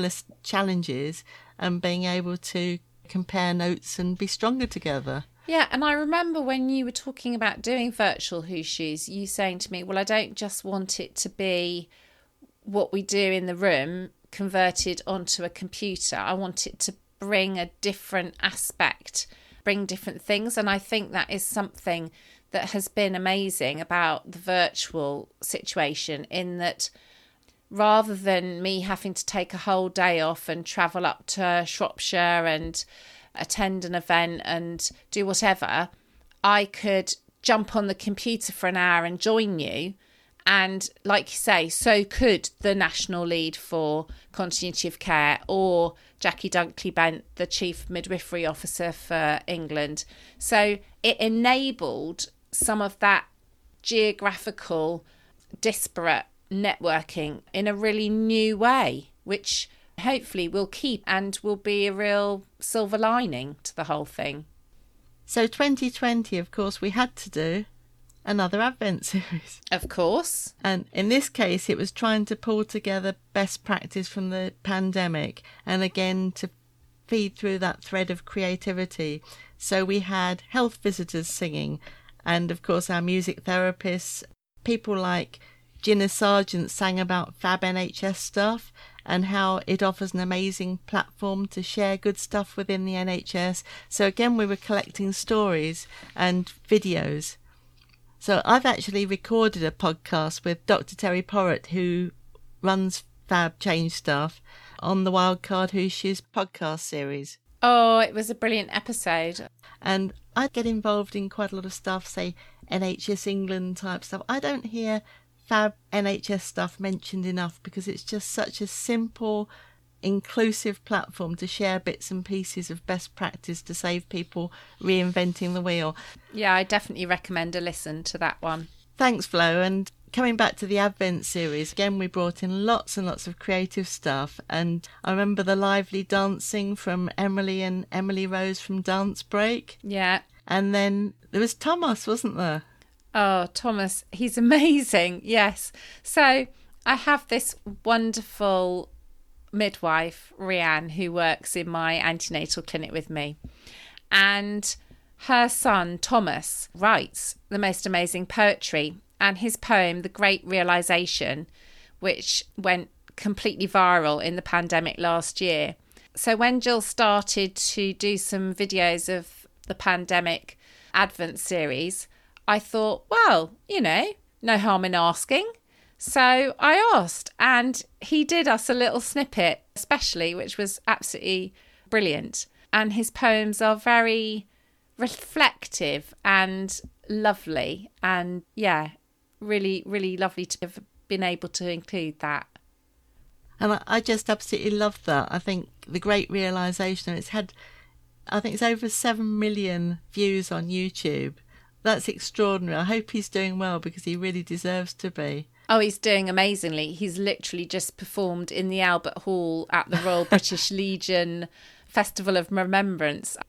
challenges and being able to compare notes and be stronger together. Yeah, and I remember when you were talking about doing virtual Who's Shoes, you saying to me, well, I don't just want it to be what we do in the room converted onto a computer. I want it to bring a different aspect, bring different things. And I think that is something that has been amazing about the virtual situation, in that rather than me having to take a whole day off and travel up to Shropshire and attend an event and do whatever, I could jump on the computer for an hour and join you. And like you say, so could the national lead for continuity of care, or Jackie Dunkley-Bent, the chief midwifery officer for England. So it enabled some of that geographical disparate networking in a really new way, which hopefully will keep and will be a real silver lining to the whole thing. So 2020, of course, we had to do another Advent series. Of course. And in this case, it was trying to pull together best practice from the pandemic, and again to feed through that thread of creativity. So we had health visitors singing, and of course our music therapists, people like Gina Sargent sang about fab NHS stuff and how it offers an amazing platform to share good stuff within the NHS. So again, we were collecting stories and videos. So I've actually recorded a podcast with Dr. Terry Porritt, who runs Fab Change Stuff, on the Wildcard Who Shoes podcast series. Oh, it was a brilliant episode. And I get involved in quite a lot of stuff, say NHS England type stuff. I don't hear Fab NHS stuff mentioned enough because it's just such a simple, inclusive platform to share bits and pieces of best practice to save people reinventing the wheel. Yeah, I definitely recommend a listen to that one. Thanks, Flo. And coming back to the Advent series, again, we brought in lots and lots of creative stuff. And I remember the lively dancing from Emily and Emily Rose from Dance Break. Yeah. And then there was Thomas, wasn't there? Oh, Thomas, he's amazing. Yes. So I have this wonderful midwife, Rianne, who works in my antenatal clinic with me. And her son, Thomas, writes the most amazing poetry. And his poem, The Great Realisation, which went completely viral in the pandemic last year. So when Jill started to do some videos of the pandemic Advent series, I thought, well, no harm in asking. So I asked, and he did us a little snippet, especially, which was absolutely brilliant. And his poems are very reflective and lovely. And yeah, really, really lovely to have been able to include that. And I just absolutely loved that. I think The Great Realisation, it's had, I think it's over 7 million views on YouTube. That's extraordinary. I hope he's doing well because he really deserves to be. Oh, he's doing amazingly. He's literally just performed in the Albert Hall at the Royal British Legion Festival of Remembrance.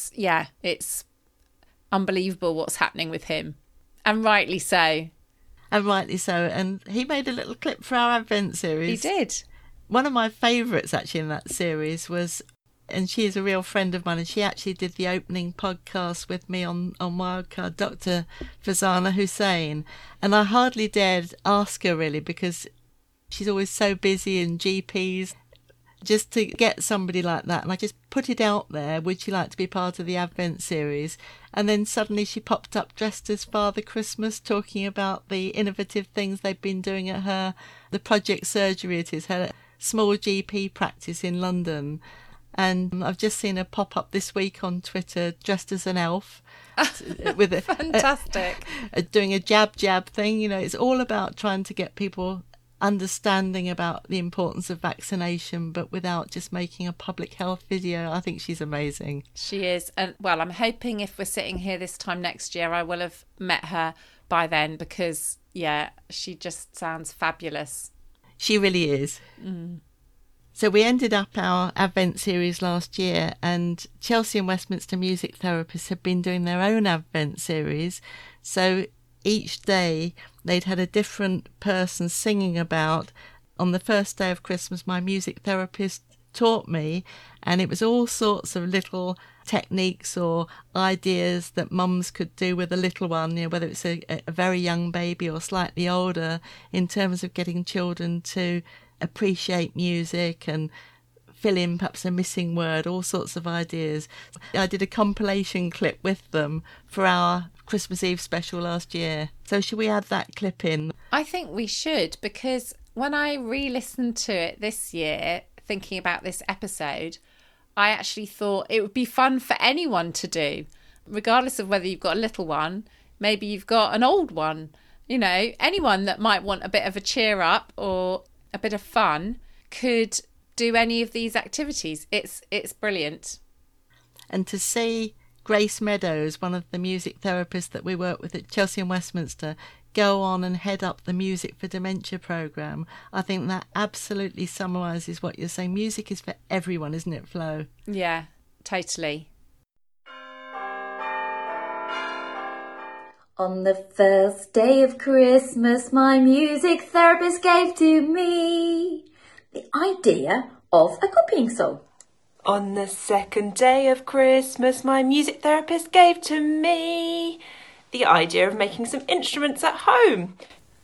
It's unbelievable what's happening with him. And rightly so. And rightly so. And he made a little clip for our Advent series. He did. One of my favourites actually in that series was, and she is a real friend of mine, and she actually did the opening podcast with me on Wildcard, Dr. Fazana Hussain. And I hardly dared ask her really because she's always so busy in GPs. Just to get somebody like that, and I just put it out there, would you like to be part of the Advent series? And then suddenly she popped up dressed as Father Christmas, talking about the innovative things they've been doing at the Project Surgery it is, her small GP practice in London. And I've just seen her pop up this week on Twitter dressed as an elf. With Fantastic. Doing a jab thing. It's all about trying to get people understanding about the importance of vaccination, but without just making a public health video. I think she's amazing. She is. And well, I'm hoping if we're sitting here this time next year, I will have met her by then because, yeah, she just sounds fabulous. She really is. Mm. So we ended up our Advent series last year, and Chelsea and Westminster music therapists have been doing their own Advent series. So each day they'd had a different person singing about. On the first day of Christmas, my music therapist taught me, and it was all sorts of little techniques or ideas that mums could do with a little one, whether it's a very young baby or slightly older, in terms of getting children to appreciate music and fill in perhaps a missing word, all sorts of ideas. I did a compilation clip with them for our Christmas Eve special last year. So should we add that clip in? I think we should, because when I re-listened to it this year, thinking about this episode, I actually thought it would be fun for anyone to do, regardless of whether you've got a little one, maybe you've got an old one, you know, anyone that might want a bit of a cheer up or a bit of fun could do any of these activities. It's brilliant. And to see Grace Meadows, one of the music therapists that we work with at Chelsea and Westminster, go on and head up the Music for Dementia programme, I think that absolutely summarises what you're saying. Music is for everyone, isn't it, Flo? Yeah, totally. On the first day of Christmas, my music therapist gave to me the idea of a copying song. On the second day of Christmas, my music therapist gave to me the idea of making some instruments at home.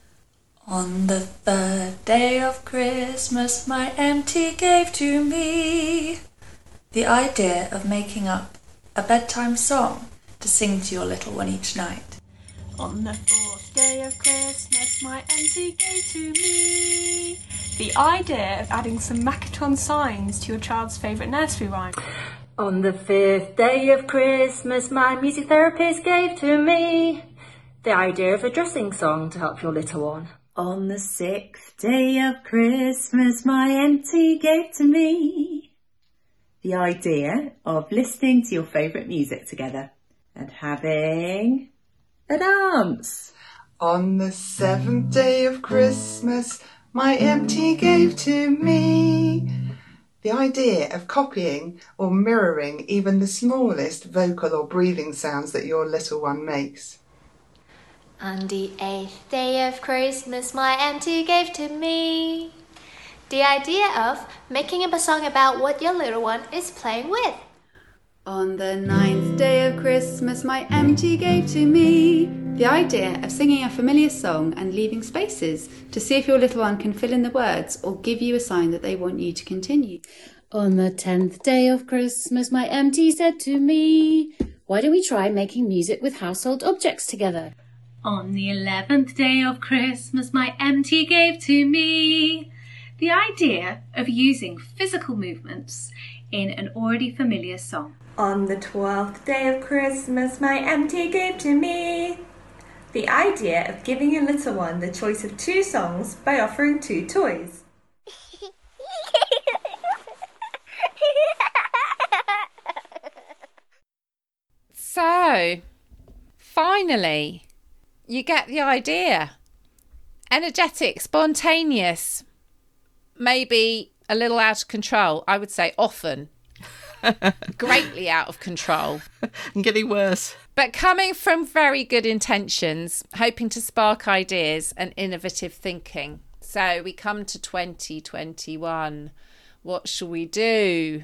On the third day of Christmas, my MT gave to me the idea of making up a bedtime song to sing to your little one each night. On the fourth day of Christmas, my MT gave to me the idea of adding some Makaton signs to your child's favourite nursery rhyme. On the fifth day of Christmas, my music therapist gave to me the idea of a dressing song to help your little one. On the sixth day of Christmas, my MT gave to me the idea of listening to your favourite music together and having a dance. On the seventh day of Christmas, my MT gave to me the idea of copying or mirroring even the smallest vocal or breathing sounds that your little one makes. On the 8th day of Christmas, my MT gave to me the idea of making up a song about what your little one is playing with. On the 9th day of Christmas, my MT gave to me the idea of singing a familiar song and leaving spaces to see if your little one can fill in the words or give you a sign that they want you to continue. On the 10th day of Christmas, my MT said to me, why don't we try making music with household objects together? On the 11th day of Christmas, my MT gave to me the idea of using physical movements in an already familiar song. On the 12th day of Christmas, my MT gave to me the idea of giving your little one the choice of 2 songs by offering 2 toys. So, finally, you get the idea. Energetic, spontaneous, maybe a little out of control. I would say often. Greatly out of control. And getting worse. But coming from very good intentions, hoping to spark ideas and innovative thinking. So we come to 2021. What shall we do?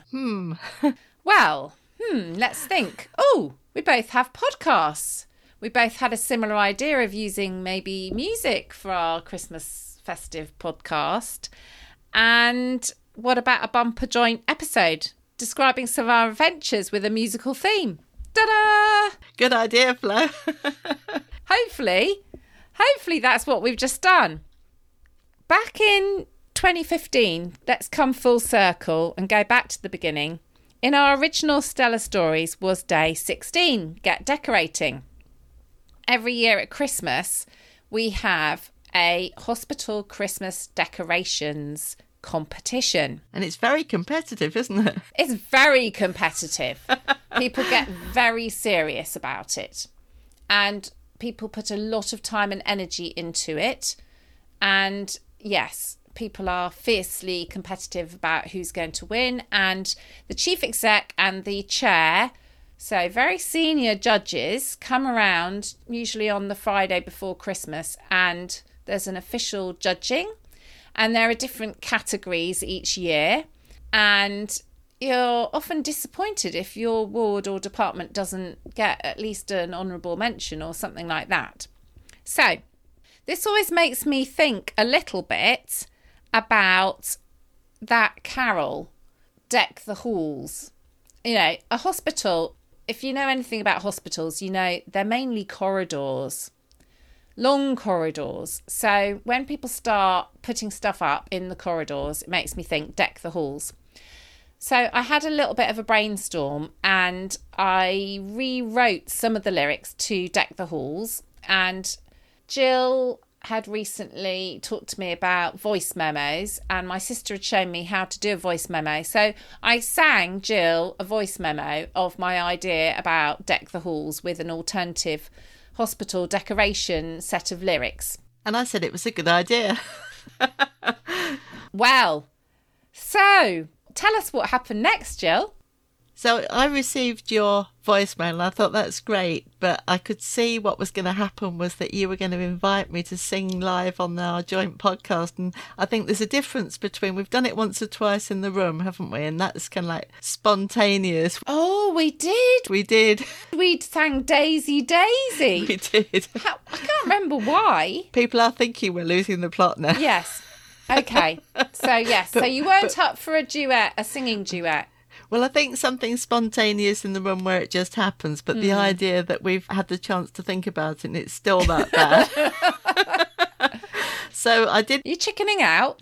Let's think. Oh, we both have podcasts. We both had a similar idea of using maybe music for our Christmas festive podcast. And what about a bumper joint episode describing some of our adventures with a musical theme? Ta-da! Good idea, Flo. Hopefully that's what we've just done. Back in 2015, let's come full circle and go back to the beginning. In our original Stella Stories was day 16, Get Decorating. Every year at Christmas, we have a hospital Christmas decorations competition. And it's very competitive, isn't it? It's very competitive. People get very serious about it. And people put a lot of time and energy into it. And yes, people are fiercely competitive about who's going to win. And the chief exec and the chair, so very senior judges, come around usually on the Friday before Christmas, and there's an official judging. And there are different categories each year. And you're often disappointed if your ward or department doesn't get at least an honourable mention or something like that. So this always makes me think a little bit about that carol, Deck the Halls. You know, a hospital if you know anything about hospitals, you know they're mainly corridors, long corridors. So when people start putting stuff up in the corridors, it makes me think deck the halls. So I had a little bit of a brainstorm and I rewrote some of the lyrics to Deck the Halls. And Jill had recently talked to me about voice memos, and my sister had shown me how to do a voice memo. So I sang Jill a voice memo of my idea about Deck the Halls with an alternative hospital decoration set of lyrics. And I said it was a good idea. Well, so tell us what happened next, Jill. So I received your voicemail and I thought that's great, but I could see what was going to happen was that you were going to invite me to sing live on our joint podcast. And I think there's a difference between, we've done it once or twice in the room, haven't we? And that's kind of like spontaneous. Oh, we did. We did. We sang Daisy Daisy. We did. I can't remember why. People are thinking we're losing the plot now. Yes. Okay. So, yes. So you weren't up for a duet, a singing duet. Well, I think something spontaneous in the room where it just happens, but the idea that we've had the chance to think about it and it's still that bad. So I did... You're chickening out.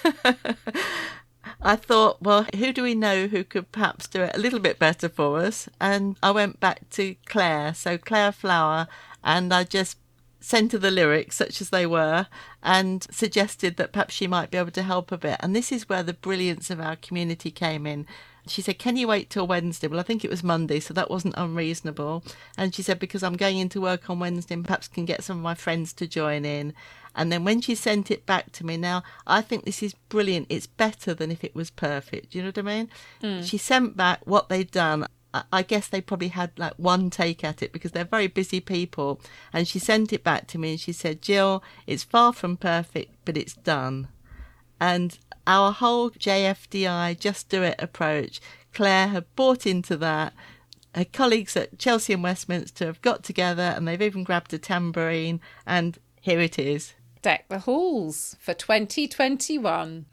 I thought, well, who do we know who could perhaps do it a little bit better for us? And I went back to Claire, so Claire Flower, and I just sent her the lyrics, such as they were, and suggested that perhaps she might be able to help a bit. And this is where the brilliance of our community came in. She said, can you wait till Wednesday? Well, I think it was Monday, so that wasn't unreasonable. And she said, because I'm going into work on Wednesday and perhaps can get some of my friends to join in. And then when she sent it back to me, now, I think this is brilliant. It's better than if it was perfect. Do you know what I mean? She sent back what they'd done. I guess they probably had like one take at it because they're very busy people. And she sent it back to me and she said, Jill, it's far from perfect, but it's done. And our whole JFDI Just Do It approach, Claire had bought into that. Her colleagues at Chelsea and Westminster have got together and they've even grabbed a tambourine, and here it is. Deck the Halls for 2021.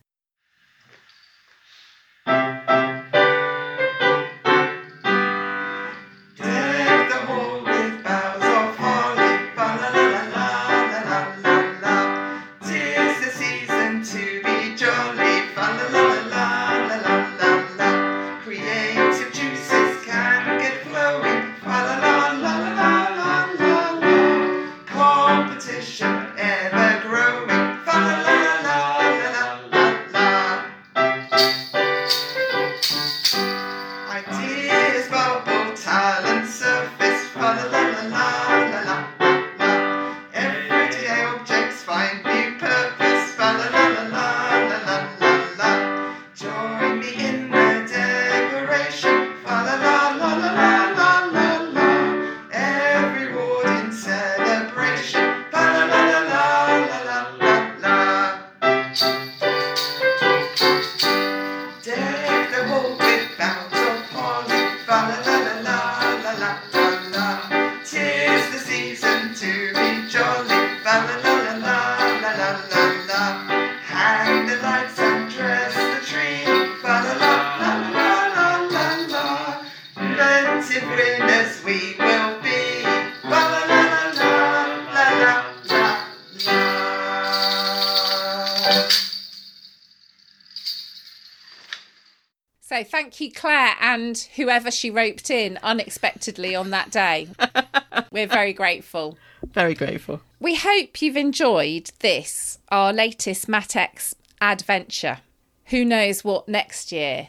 So thank you, Claire, and whoever she roped in unexpectedly on that day. We're very grateful. Very grateful. We hope you've enjoyed this, our latest Matex adventure. Who knows what next year,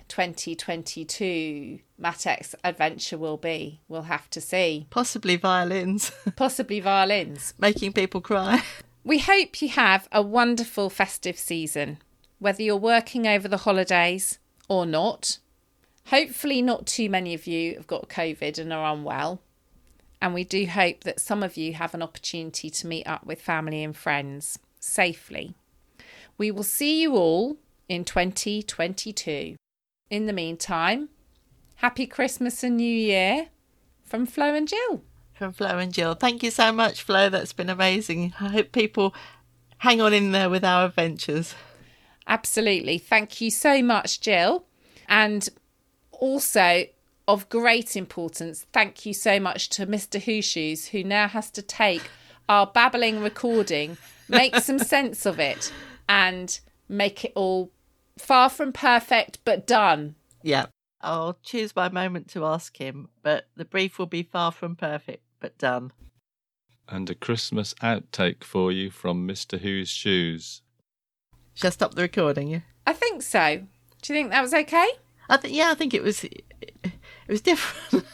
2022, Matex adventure will be? We'll have to see. Possibly violins. Possibly violins. Making people cry. We hope you have a wonderful festive season, whether you're working over the holidays or not. Hopefully not too many of you have got COVID and are unwell. And we do hope that some of you have an opportunity to meet up with family and friends safely. We will see you all in 2022. In the meantime, happy Christmas and New Year from Flo and Jill. From Flo and Jill. Thank you so much, Flo. That's been amazing. I hope people hang on in there with our adventures. Absolutely. Thank you so much, Jill. And also, of great importance, thank you so much to Mr. Who Shoes, who now has to take our babbling recording, make some sense of it, and make it all far from perfect, but done. Yeah. I'll choose my moment to ask him, but the brief will be far from perfect, but done. And a Christmas outtake for you from Mr. Who's Shoes. Shall I stop the recording? Yeah? I think so. Do you think that was okay? I think it was different.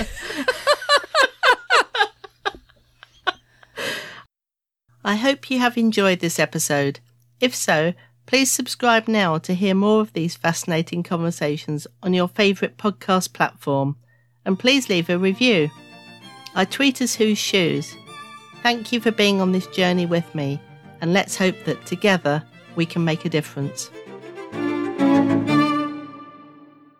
I hope you have enjoyed this episode. If so, please subscribe now to hear more of these fascinating conversations on your favourite podcast platform, and please leave a review. I tweet as Who's Shoes. Thank you for being on this journey with me, and let's hope that together we can make a difference.